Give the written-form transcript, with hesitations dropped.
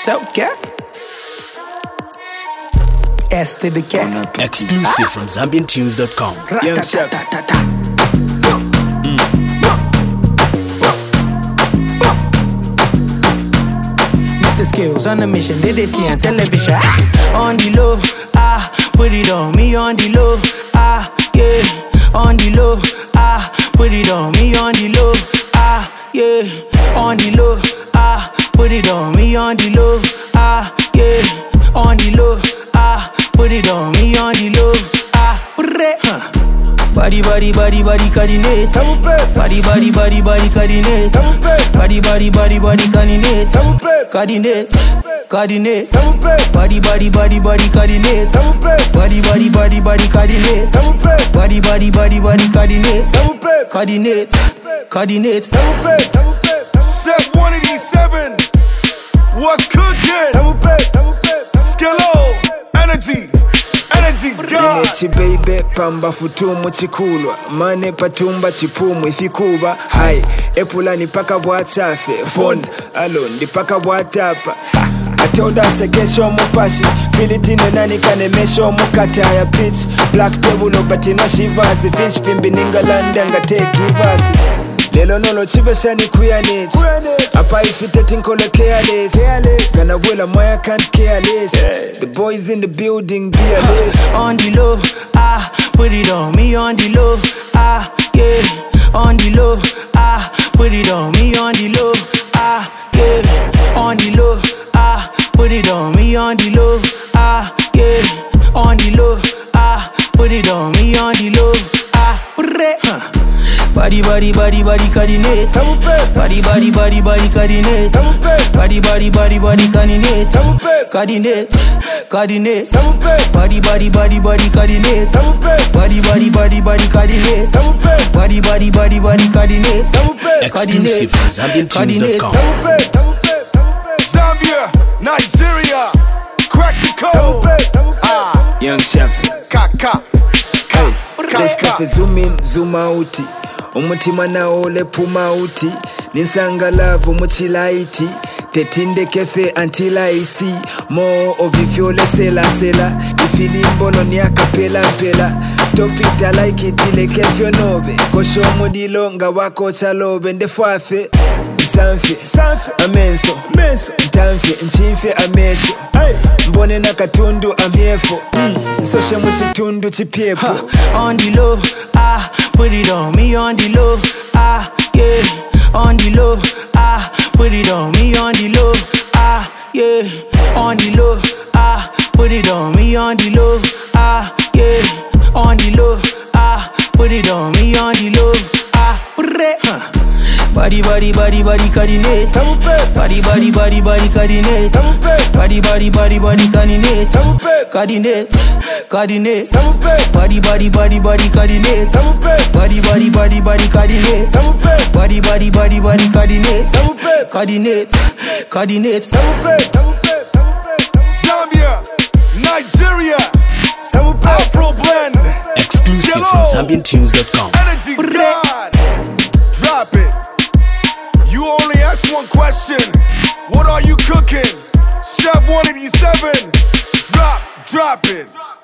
So yeah. S to the cat. Exclusive from ZambianTunes.com. Young Chef. Mr. Skills on the mission, they see on television. On the low, put it on me on the low, yeah. On the low, put it on me on the low, yeah. On the low, put it on me on the low, yeah. On the low, put it on me on the low, Body, body, body, body, coordinate. Body, body, body, body, coordinate. Body, body, body, body, coordinate. Coordinate, coordinate. Body, body, body, body, coordinate. Body, body, body, body, coordinate. Body, body, body, body, coordinate. Coordinate, coordinate. Chef 187. What's cooking? Skillo, energy. Linechi baby pamba futumu chikulwa mane patumba chipumu ifikuba hai epulani paka bwachafe phone alondi paka bwatapa atoda sekesho mupashi filitino nani kanemesho mukata ya pitch black table obatina shivazi fish pimbi ningalanda ngateki vasi lelo nolo chibeshani kuyaneti apa ifiteti nkole careless gana wela moya can't care less the boys in the building be alert on the low, put it on me on the low, yeah. On the low, put it on me on the low, yeah. On the low, put it on me on the low, yeah. On the low, put it on me on the low, Body, body, body, body, coordinate. Body, body, body, body, coordinate. Body, body, body, body, coordinate. Coordinate, coordinate. Body, body, body, body, coordinate. Body, body, body, body, coordinate. Body, body, body, body, coordinate. Exclusive from ZambianTunes.com. Zambia, Nigeria, crack the code. Young Chef. Kaka. Let's zoom in, zoom out. Umutima na ole puma uti Ninsanga love umuchilaiti Tetinde kefe until I see More of if you le sela Ifilimbo no ni akapela pela Stop it, I like it, ile kefe nobe Kosho mudilo nga wako chalobe Ndefuafe Sanfe, amenso Ntamfe, nchimfe, amesho Mbone na katundu, I'm here for Nsoshe muchitundu, chipiepo On the low, put it on me on the low, yeah. On the low, put it on me on the low, yeah. On the low, put it on me on the low, yeah. On the low, put it on me on the low, Body, body, body, body, coordinate. Body, body, body, body, coordinate. Body, body, body, body, coordinate. Coordinate, coordinate. Body, body, body, body, coordinate. Body, body, body, body, coordinate. Body, body, body, body, coordinate. Coordinate, coordinate. Zambia, Nigeria, Afro blend. Exclusive from ZambianTunes.com. Energy God. Drop it. You only ask one question. What are you cooking? Chef 187. Drop it.